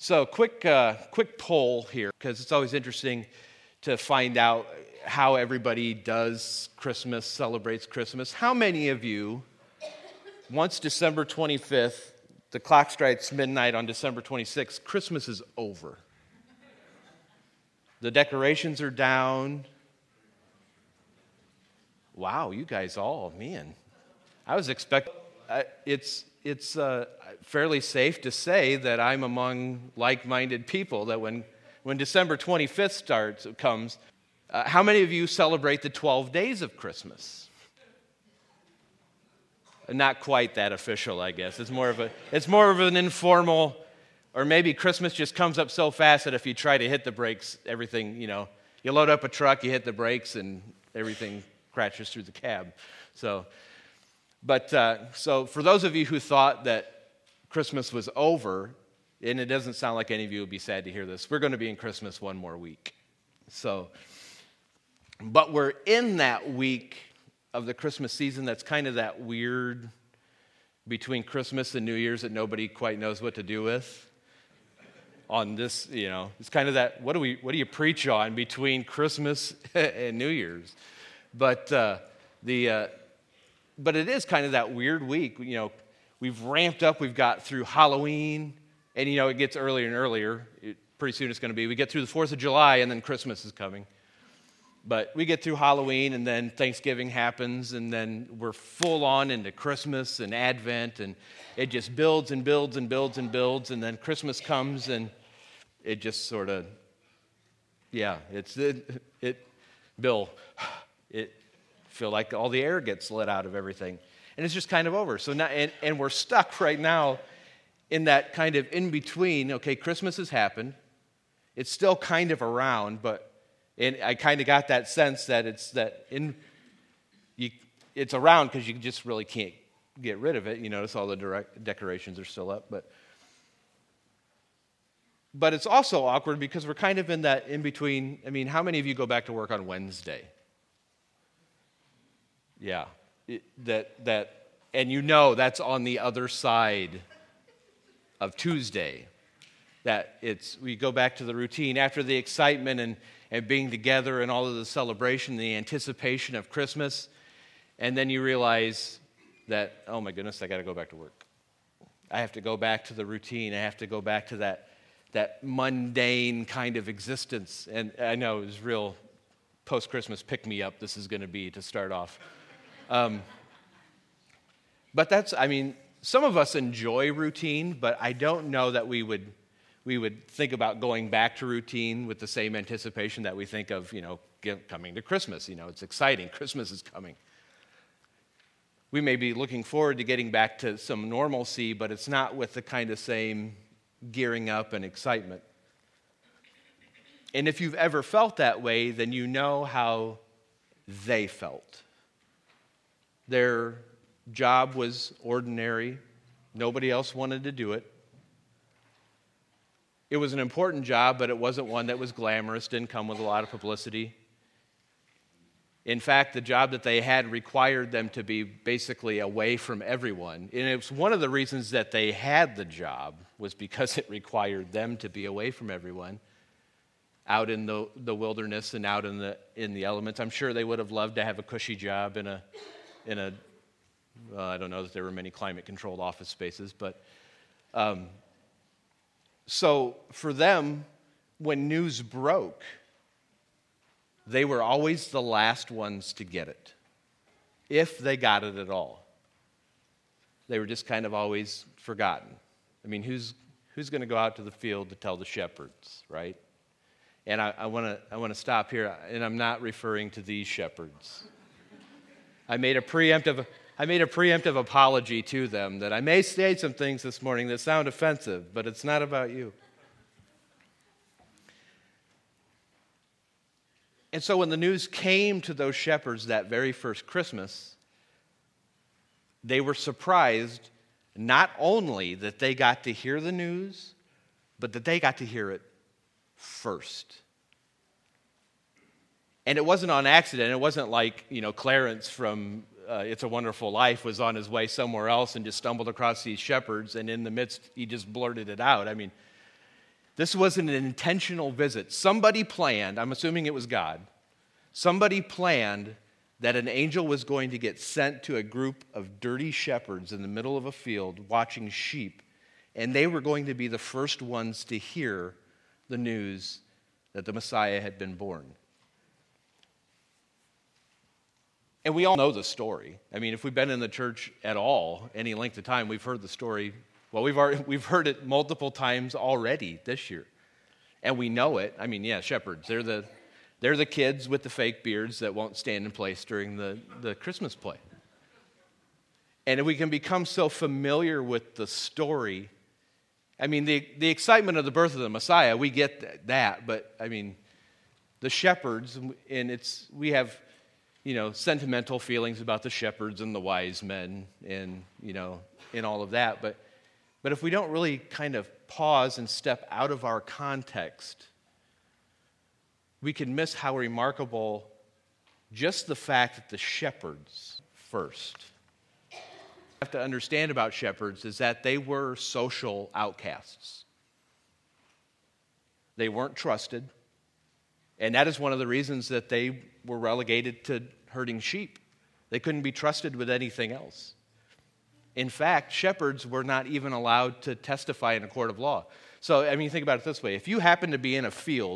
So, quick poll here, because it's always interesting to find out how everybody does Christmas, celebrates Christmas. How many of you, once December 25th, the clock strikes midnight on December 26th, Christmas is over? The decorations are down. Wow, you guys all, man. I was expecting, it's fairly safe to say that I'm among like-minded people, that when December 25th comes, how many of you celebrate the 12 days of Christmas? Not quite that official, I guess. It's more of an informal, or maybe Christmas just comes up so fast that if you try to hit the brakes, everything, you load up a truck, you hit the brakes, and everything crashes through the cab. So for those of you who thought that Christmas was over, and it doesn't sound like any of you would be sad to hear this, we're going to be in Christmas one more week. But we're in that week of the Christmas season that's kind of that weird between Christmas and New Year's that nobody quite knows what to do with. On this, it's kind of that, what do you preach on between Christmas and New Year's? But but it is kind of that weird week. We've ramped up. We've got through Halloween, and it gets earlier and earlier. Pretty soon it's going to be. We get through the 4th of July, and then Christmas is coming. But we get through Halloween, and then Thanksgiving happens, and then we're full on into Christmas and Advent, and it just builds and builds and builds and builds, and then Christmas comes, and it just sort of, feel like all the air gets let out of everything. And it's just kind of over. So now, and we're stuck right now in that kind of in-between. Okay, Christmas has happened. It's still kind of around, and I kind of got that sense that it's around because you just really can't get rid of it. You notice all the decorations are still up. But it's also awkward because we're kind of in that in-between. I mean, how many of you go back to work on Wednesday? Yeah, and that's on the other side of Tuesday. We go back to the routine after the excitement and being together and all of the celebration, the anticipation of Christmas, and then you realize that, oh my goodness, I got to go back to work. I have to go back to the routine. I have to go back to that mundane kind of existence. And I know it was real post-Christmas pick-me-up this is going to be to start off. But some of us enjoy routine, but I don't know that we would think about going back to routine with the same anticipation that we think of, coming to Christmas. It's exciting. Christmas is coming. We may be looking forward to getting back to some normalcy, but it's not with the kind of same gearing up and excitement. And if you've ever felt that way, then you know how they felt. Their job was ordinary. Nobody else wanted to do it. It was an important job, but it wasn't one that was glamorous, didn't come with a lot of publicity. In fact, the job that they had required them to be basically away from everyone. And it was one of the reasons that they had the job was because it required them to be away from everyone, out in the wilderness and out in the elements. I'm sure they would have loved to have a cushy job in a I don't know that there were many climate-controlled office spaces, but so for them, when news broke, they were always the last ones to get it, if they got it at all. They were just kind of always forgotten. I mean, who's going to go out to the field to tell the shepherds, right? And I want to stop here, and I'm not referring to these shepherds. I made a preemptive apology to them that I may say some things this morning that sound offensive, but it's not about you. And so when the news came to those shepherds that very first Christmas, they were surprised not only that they got to hear the news, but that they got to hear it first. And it wasn't on accident. It wasn't like, Clarence from It's a Wonderful Life was on his way somewhere else and just stumbled across these shepherds, and in the midst, he just blurted it out. I mean, This was an intentional visit. Somebody planned, I'm assuming it was God, somebody planned that an angel was going to get sent to a group of dirty shepherds in the middle of a field watching sheep, and they were going to be the first ones to hear the news that the Messiah had been born. And we all know the story. I mean, if we've been in the church at all, any length of time, we've heard the story. Well, we've heard it multiple times already this year. And we know it. I mean, yeah, shepherds. They're the kids with the fake beards that won't stand in place during the Christmas play. And we can become so familiar with the story. I mean, the excitement of the birth of the Messiah, we get that. But, I mean, the shepherds, and we have, sentimental feelings about the shepherds and the wise men and, and all of that. But if we don't really kind of pause and step out of our context, we can miss how remarkable just the fact that the shepherds first. What we have to understand about shepherds is that they were social outcasts. They weren't trusted, and that is one of the reasons that they were relegated to herding sheep. They couldn't be trusted with anything else. In fact, shepherds were not even allowed to testify in a court of law. So, I mean, think about it this way. If you happen to be in a field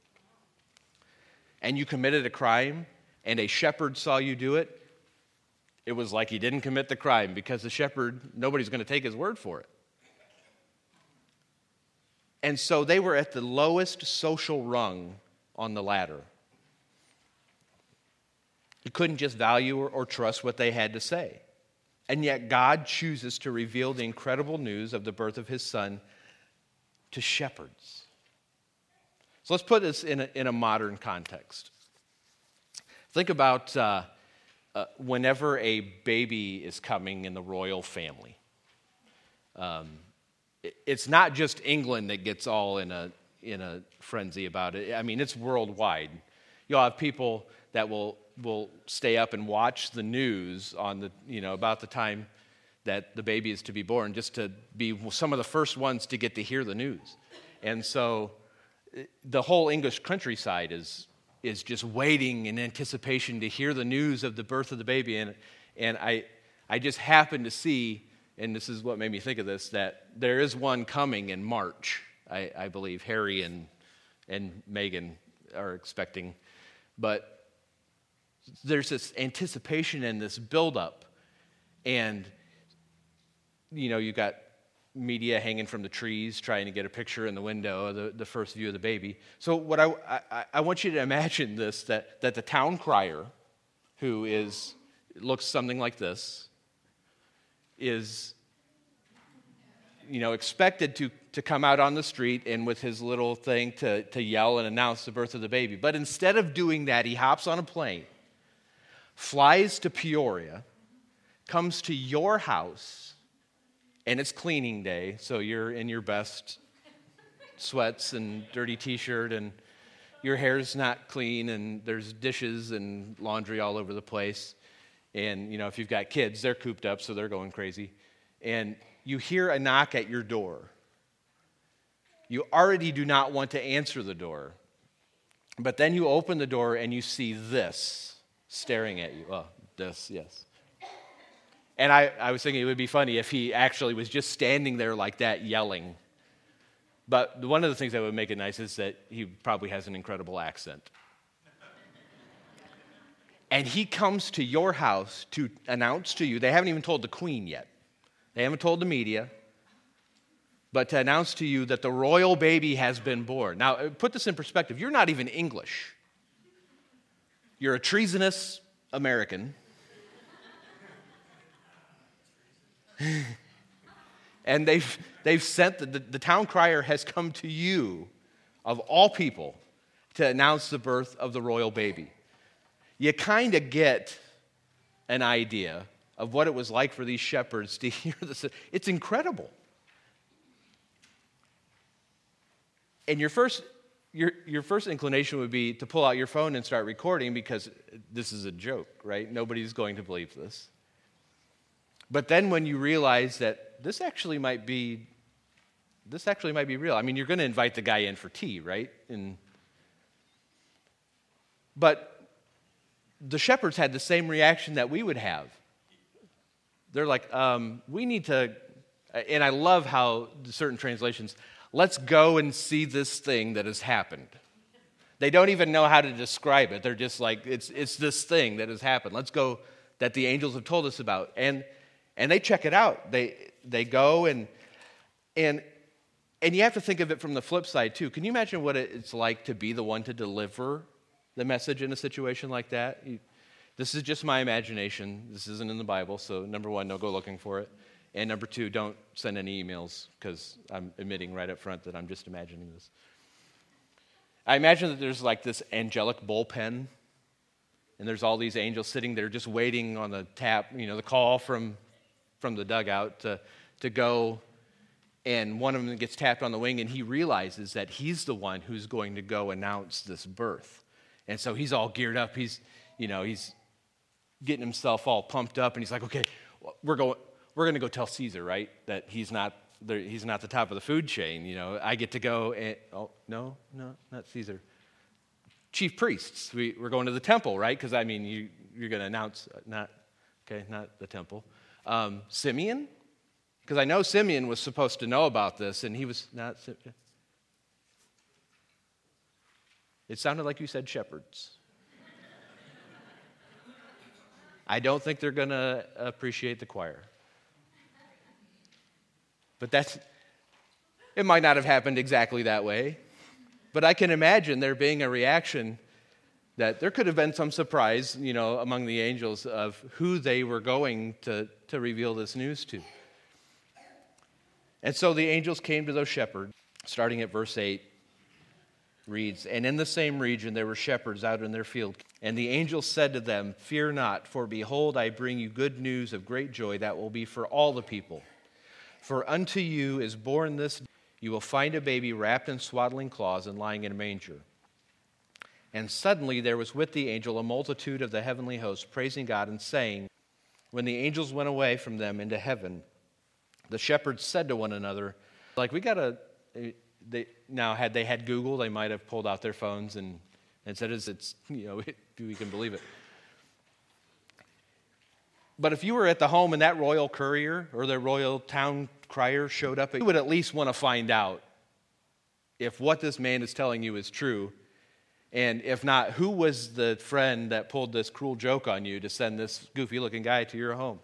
and you committed a crime and a shepherd saw you do it, it was like he didn't commit the crime because the shepherd, nobody's going to take his word for it. And so they were at the lowest social rung on the ladder. You couldn't just value or trust what they had to say. And yet God chooses to reveal the incredible news of the birth of his son to shepherds. So let's put this in a modern context. Think about whenever a baby is coming in the royal family. It's not just England that gets all in a frenzy about it. I mean, it's worldwide. You'll have people that will stay up and watch the news on about the time that the baby is to be born, just to be some of the first ones to get to hear the news. And so the whole English countryside is just waiting in anticipation to hear the news of the birth of the baby. And I just happened to see, and this is what made me think of this, that there is one coming in March. I believe Harry and Meghan are expecting. But there's this anticipation and this buildup. And, you've got media hanging from the trees trying to get a picture in the window of the first view of the baby. So what I want you to imagine this, that the town crier, who looks something like this, is expected to come out on the street and with his little thing to yell and announce the birth of the baby. But instead of doing that, he hops on a plane, flies to Peoria, comes to your house, and it's cleaning day, so you're in your best sweats and dirty t-shirt, and your hair's not clean, and there's dishes and laundry all over the place. And, if you've got kids, they're cooped up, so they're going crazy. And you hear a knock at your door. You already do not want to answer the door. But then you open the door and you see this staring at you. Oh, this, yes. And I was thinking it would be funny if he actually was just standing there like that yelling. But one of the things that would make it nice is that he probably has an incredible accent. And he comes to your house to announce to you, they haven't even told the Queen yet. They haven't told the media, but to announce to you that the royal baby has been born. Now, put this in perspective. You're not even English. You're a treasonous American. And they've sent, the town crier has come to you, of all people, to announce the birth of the royal baby. You kind of get an idea of what it was like for these shepherds to hear this. It's incredible. And your first inclination would be to pull out your phone and start recording because this is a joke, right? Nobody's going to believe this. But then when you realize that this actually might be this actually might be real. I mean, you're going to invite the guy in for tea, right? But the shepherds had the same reaction that we would have. They're like, we need to, and I love how certain translations, let's go and see this thing that has happened. They don't even know how to describe it. They're just like, it's this thing that has happened. Let's go, that the angels have told us about. And they check it out. They go and you have to think of it from the flip side too. Can you imagine what it's like to be the one to deliver the message in a situation like that? This is just my imagination. This isn't in the Bible, so number one, don't go looking for it. And number two, don't send any emails, because I'm admitting right up front that I'm just imagining this. I imagine that there's like this angelic bullpen, and there's all these angels sitting there just waiting on the tap, the call from the dugout to go, and one of them gets tapped on the wing, and he realizes that he's the one who's going to go announce this birth. And so he's all geared up. He's getting himself all pumped up, and he's like, okay, we're going to go tell Caesar, right, that he's not the top of the food chain. I get to go and, no, not Caesar. Chief priests, we're going to the temple, right? Because, you're going to announce, not the temple. Simeon? Because I know Simeon was supposed to know about this, and he was not. It sounded like you said shepherds. I don't think they're going to appreciate the choir. But it might not have happened exactly that way. But I can imagine there being a reaction that there could have been some surprise, among the angels of who they were going to reveal this news to. And so the angels came to those shepherds, starting at verse 8, reads, "And in the same region there were shepherds out in their field. And the angel said to them, 'Fear not, for behold, I bring you good news of great joy that will be for all the people. For unto you is born this day, you will find a baby wrapped in swaddling cloths and lying in a manger.' And suddenly there was with the angel a multitude of the heavenly host, praising God and saying, when the angels went away from them into heaven, the shepherds said to one another," like, now had they had Google, they might have pulled out their phones and said, we can believe it. But if you were at the home and that royal courier or the royal town crier showed up, you would at least want to find out if what this man is telling you is true. And if not, who was the friend that pulled this cruel joke on you to send this goofy-looking guy to your home?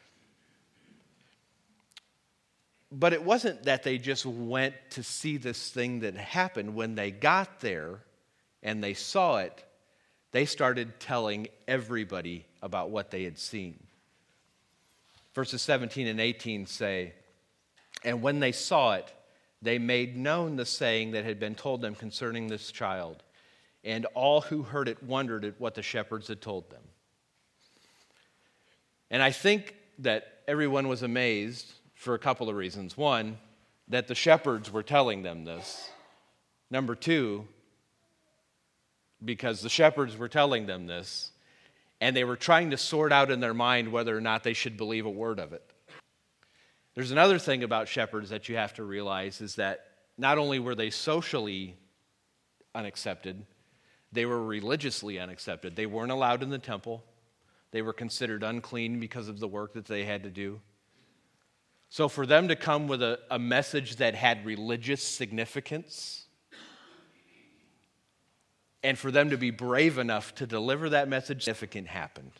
But it wasn't that they just went to see this thing that happened. When they got there and they saw it, they started telling everybody about what they had seen. Verses 17 and 18 say, "And when they saw it, they made known the saying that had been told them concerning this child. And all who heard it wondered at what the shepherds had told them." And I think that everyone was amazed for a couple of reasons. One, that the shepherds were telling them this. Number two, because the shepherds were telling them this, and they were trying to sort out in their mind whether or not they should believe a word of it. There's another thing about shepherds that you have to realize, is that not only were they socially unaccepted, they were religiously unaccepted. They weren't allowed in the temple. They were considered unclean because of the work that they had to do. So for them to come with a message that had religious significance, and for them to be brave enough to deliver that message, significant happened.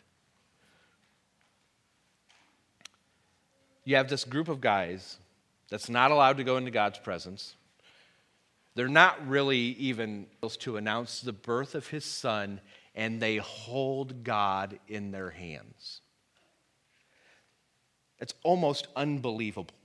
You have this group of guys that's not allowed to go into God's presence. They're not really even supposed to announce the birth of his son, and they hold God in their hands. It's almost unbelievable.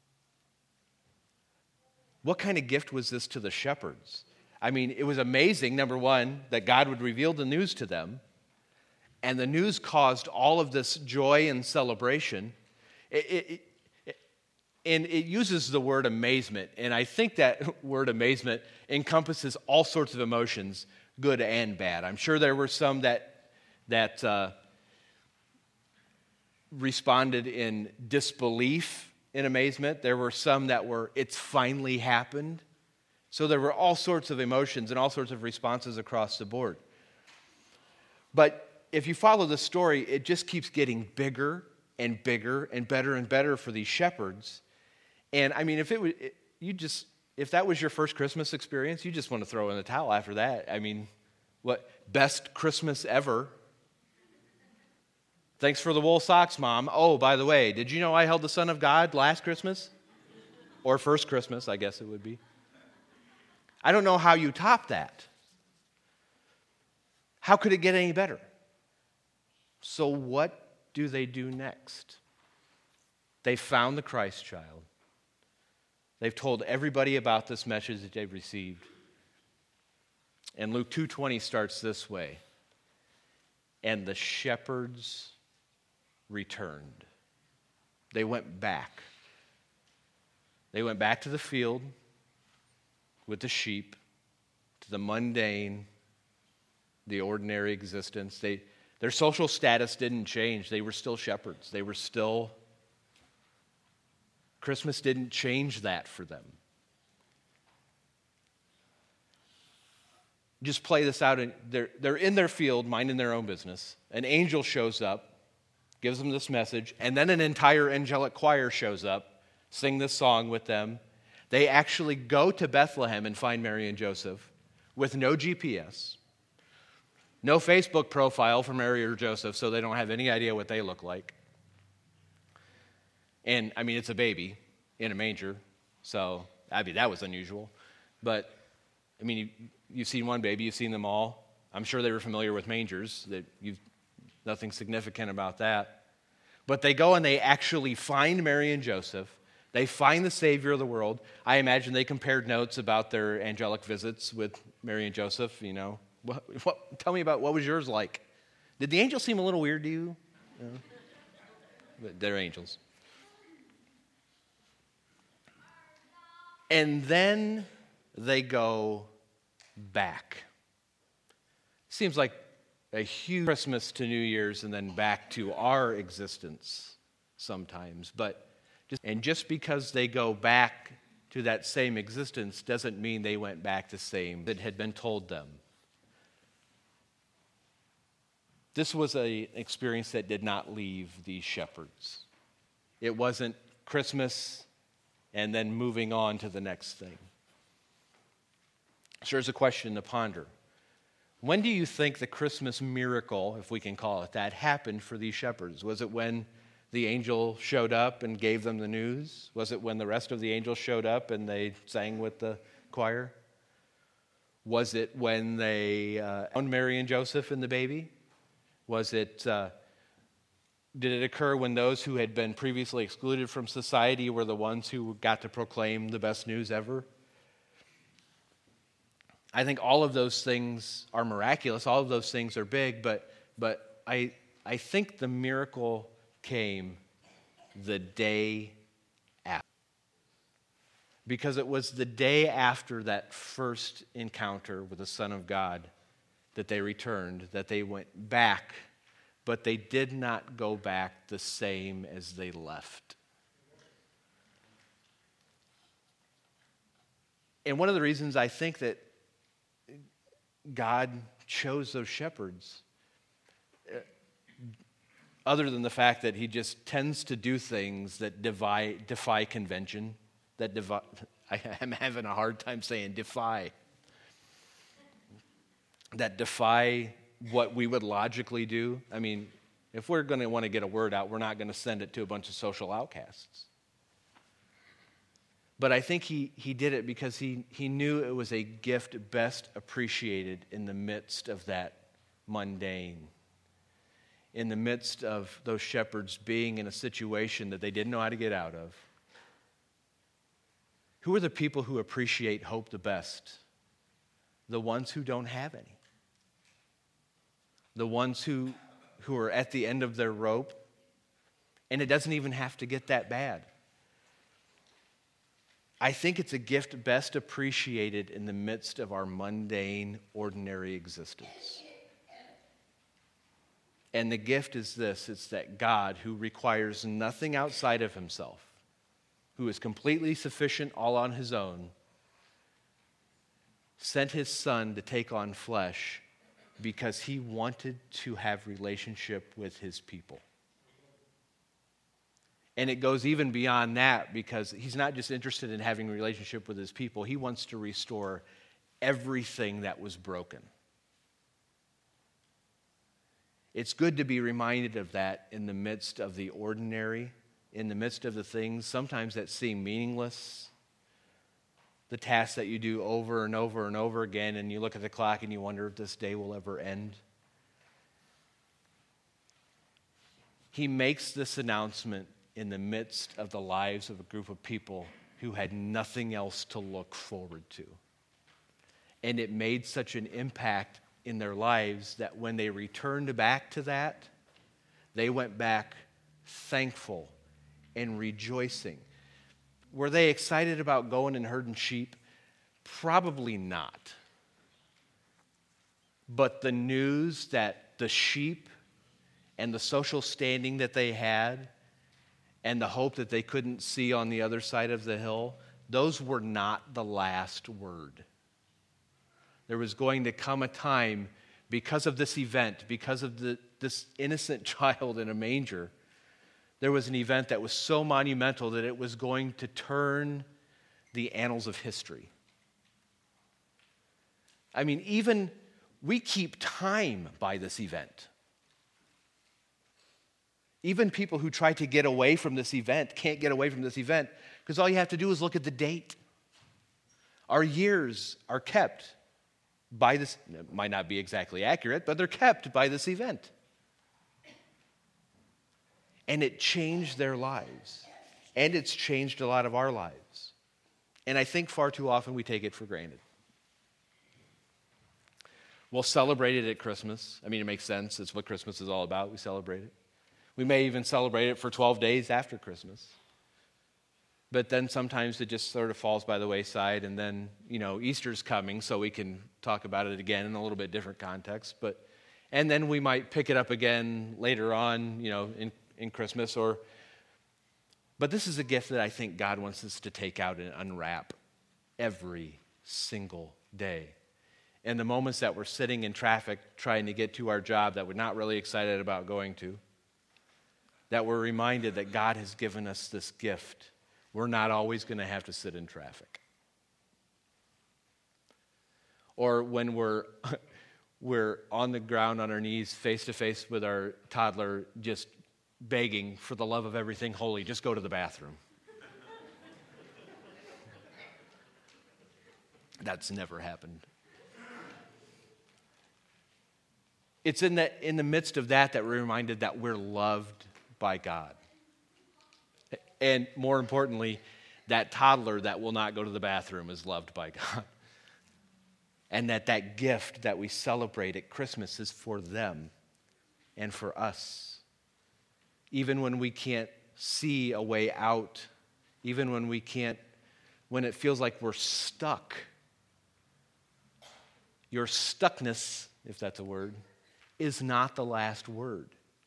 What kind of gift was this to the shepherds? It was amazing, number one, that God would reveal the news to them, and the news caused all of this joy and celebration. And it uses the word amazement, and I think that word amazement encompasses all sorts of emotions, good and bad. I'm sure there were some that responded in disbelief in amazement. There were some that were, it's finally happened. So there were all sorts of emotions and all sorts of responses across the board. But if you follow the story, it just keeps getting bigger and bigger and better for these shepherds. And I mean, if that was your first Christmas experience, you just want to throw in the towel after that. I mean, what, best Christmas ever. Thanks for the wool socks, Mom. Oh, by the way, did you know I held the Son of God last Christmas? Or first Christmas, I guess it would be. I don't know how you top that. How could it get any better? So what do they do next? They found the Christ child. They've told everybody about this message that they've received. And Luke 2:20 starts this way. And the shepherds returned. They went back. They went back to the field with the sheep, to the mundane, the ordinary existence. Their social status didn't change. They were still shepherds. Christmas didn't change that for them. Just play this out. They're in their field, minding their own business. An angel shows up, gives them this message, and then an entire angelic choir shows up, sing this song with them. They actually go to Bethlehem and find Mary and Joseph with no GPS, no Facebook profile for Mary or Joseph, so they don't have any idea what they look like. And, I mean, it's a baby in a manger, so, I mean, that was unusual. But, I mean, you've seen one baby, you've seen them all. I'm sure they were familiar with mangers, nothing significant about that. But they go and they actually find Mary and Joseph. They find the Savior of the world. I imagine they compared notes about their angelic visits with Mary and Joseph, you know. Tell me about what was yours like. Did the angels seem a little weird to you? No. But they're angels. And then they go back. Seems like a huge Christmas to New Year's and then back to our existence sometimes. And just because they go back to that same existence doesn't mean they went back the same that had been told them. This was an experience that did not leave these shepherds. It wasn't Christmas and then moving on to the next thing. So here's a question to ponder. When do you think the Christmas miracle, if we can call it that, happened for these shepherds? Was it when the angel showed up and gave them the news? Was it when the rest of the angels showed up and they sang with the choir? Was it when they found Mary and Joseph and the baby? Did it occur when those who had been previously excluded from society were the ones who got to proclaim the best news ever? I think all of those things are miraculous. All of those things are big, but I think the miracle came the day after. Because it was the day after that first encounter with the Son of God that they returned, that they went back, but they did not go back the same as they left. And one of the reasons I think that God chose those shepherds, other than the fact that he just tends to do things that defy convention, I'm having a hard time saying defy, that defy what we would logically do. I mean, if we're going to want to get a word out, we're not going to send it to a bunch of social outcasts. But I think he did it because he knew it was a gift best appreciated in the midst of that mundane, in the midst of those shepherds being in a situation that they didn't know how to get out of. Who are the people who appreciate hope the best? The ones who don't have any. The ones who are at the end of their rope, and it doesn't even have to get that bad. I think it's a gift best appreciated in the midst of our mundane, ordinary existence. And the gift is this: it's that God, who requires nothing outside of himself, who is completely sufficient all on his own, sent his son to take on flesh because he wanted to have relationship with his people. And it goes even beyond that, because he's not just interested in having a relationship with his people. He wants to restore everything that was broken. It's good to be reminded of that in the midst of the ordinary, in the midst of the things sometimes that seem meaningless, the tasks that you do over and over and over again, and you look at the clock and you wonder if this day will ever end. He makes this announcement in the midst of the lives of a group of people who had nothing else to look forward to. And it made such an impact in their lives that when they returned back to that, they went back thankful and rejoicing. Were they excited about going and herding sheep? Probably not. But the news that the sheep and the social standing that they had and the hope that they couldn't see on the other side of the hill, those were not the last word. There was going to come a time, because of this event, because of this innocent child in a manger, there was an event that was so monumental that it was going to turn the annals of history. I mean, even we keep time by this event. Even people who try to get away from this event can't get away from this event, because all you have to do is look at the date. Our years are kept by this. It might not be exactly accurate, but they're kept by this event. And it changed their lives. And it's changed a lot of our lives. And I think far too often we take it for granted. We'll celebrate it at Christmas. I mean, it makes sense. It's what Christmas is all about. We celebrate it. We may even celebrate it for 12 days after Christmas. But then sometimes it just sort of falls by the wayside, and then, Easter's coming, so we can talk about it again in a little bit different context. And then we might pick it up again later on, in Christmas. But this is a gift that I think God wants us to take out and unwrap every single day. And the moments that we're sitting in traffic trying to get to our job that we're not really excited about going to, that we're reminded that God has given us this gift. We're not always going to have to sit in traffic. Or when we're on the ground on our knees, face to face with our toddler, just begging, for the love of everything holy, just go to the bathroom. That's never happened. It's in the midst of that we're reminded that we're loved by God. And more importantly, that toddler that will not go to the bathroom is loved by God. And that gift that we celebrate at Christmas is for them and for us. Even when we can't see a way out, even when it feels like we're stuck. Your stuckness, if that's a word, is not the last word.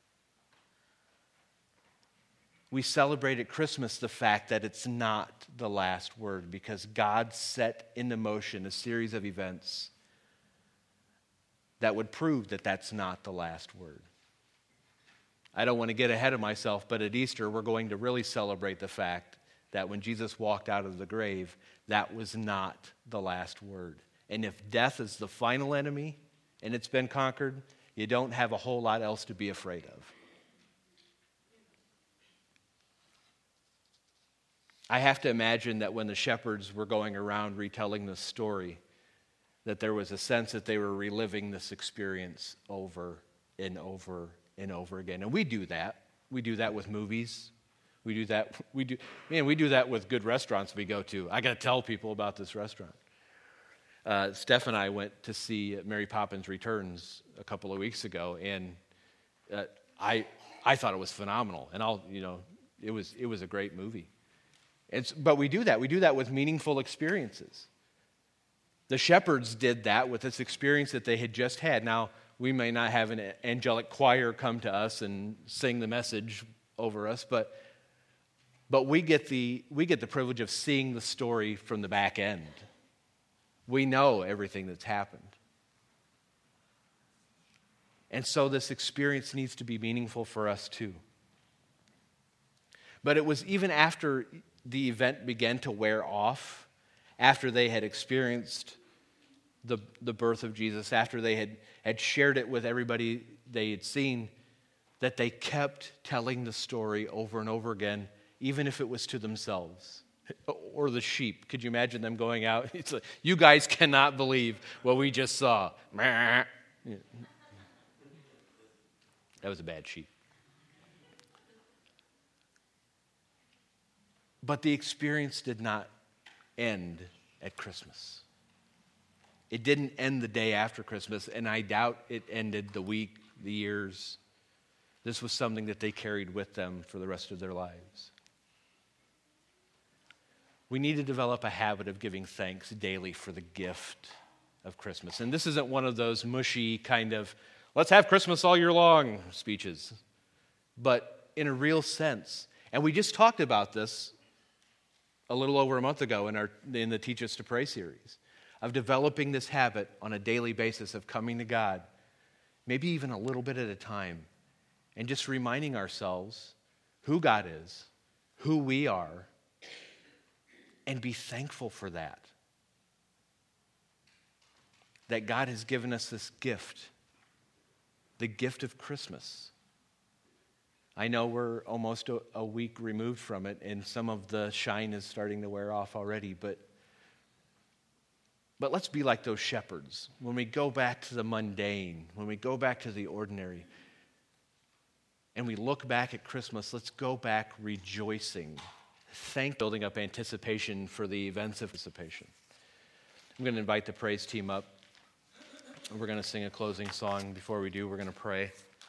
We celebrate at Christmas the fact that it's not the last word, because God set into motion a series of events that would prove that that's not the last word. I don't want to get ahead of myself, but at Easter we're going to really celebrate the fact that when Jesus walked out of the grave, that was not the last word. And if death is the final enemy and it's been conquered, you don't have a whole lot else to be afraid of. I have to imagine that when the shepherds were going around retelling this story, that there was a sense that they were reliving this experience over and over and over again. And we do that. We do that with movies. We do that with good restaurants we go to. I got to tell people about this restaurant. Steph and I went to see Mary Poppins Returns a couple of weeks ago, and I thought it was phenomenal. And it was a great movie. But we do that. We do that with meaningful experiences. The shepherds did that with this experience that they had just had. Now, we may not have an angelic choir come to us and sing the message over us, but But we get the privilege of seeing the story from the back end. We know everything that's happened. And so this experience needs to be meaningful for us too. But it was even after the event began to wear off, after they had experienced the birth of Jesus, after they had shared it with everybody they had seen, that they kept telling the story over and over again, even if it was to themselves or the sheep. Could you imagine them going out? It's like, you guys cannot believe what we just saw. That was a bad sheep. But the experience did not end at Christmas. It didn't end the day after Christmas, and I doubt it ended the week, the years. This was something that they carried with them for the rest of their lives. We need to develop a habit of giving thanks daily for the gift of Christmas. And this isn't one of those mushy kind of, let's have Christmas all year long speeches, but in a real sense. And we just talked about this a little over a month ago in the Teach Us to Pray series, of developing this habit on a daily basis of coming to God, maybe even a little bit at a time, and just reminding ourselves who God is, who we are, and be thankful for that. That God has given us this gift, the gift of Christmas. I know we're almost a week removed from it, and some of the shine is starting to wear off already, but let's be like those shepherds. When we go back to the mundane, when we go back to the ordinary, and we look back at Christmas, let's go back rejoicing, building up anticipation for the events of anticipation. I'm going to invite the praise team up. We're going to sing a closing song. Before we do, we're going to pray.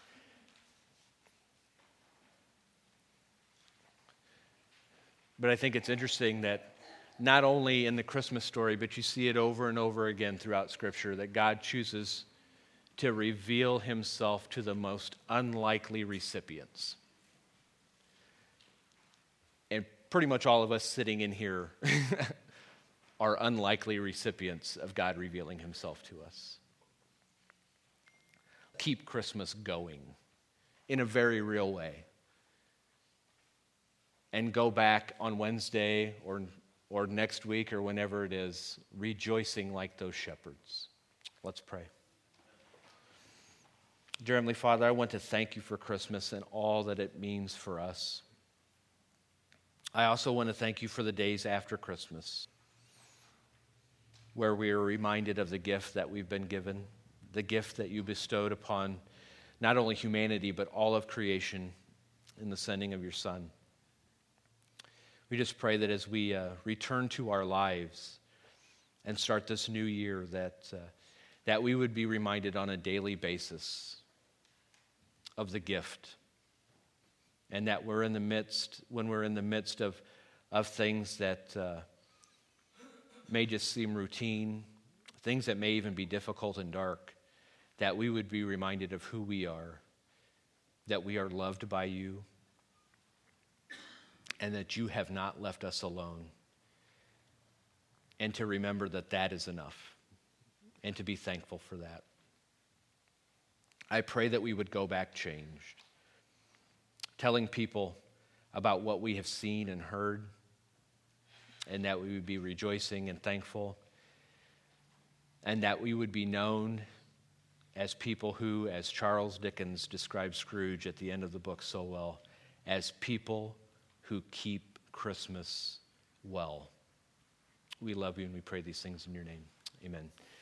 But I think it's interesting that not only in the Christmas story, but you see it over and over again throughout Scripture, that God chooses to reveal himself to the most unlikely recipients. And pretty much all of us sitting in here are unlikely recipients of God revealing himself to us. Keep Christmas going in a very real way. And go back on Wednesday or next week or whenever it is, rejoicing like those shepherds. Let's pray. Dear Heavenly Father, I want to thank you for Christmas and all that it means for us. I also want to thank you for the days after Christmas, where we are reminded of the gift that we've been given, the gift that you bestowed upon not only humanity, but all of creation in the sending of your Son. We just pray that as we return to our lives and start this new year, that we would be reminded on a daily basis of the gift, and that when we're in the midst of things that may just seem routine, things that may even be difficult and dark, that we would be reminded of who we are, that we are loved by you, and that you have not left us alone. And to remember that that is enough, and to be thankful for that. I pray that we would go back changed, telling people about what we have seen and heard, and that we would be rejoicing and thankful, and that we would be known as people who, as Charles Dickens described Scrooge at the end of the book so well, as people who keep Christmas well. We love you and we pray these things in your name. Amen.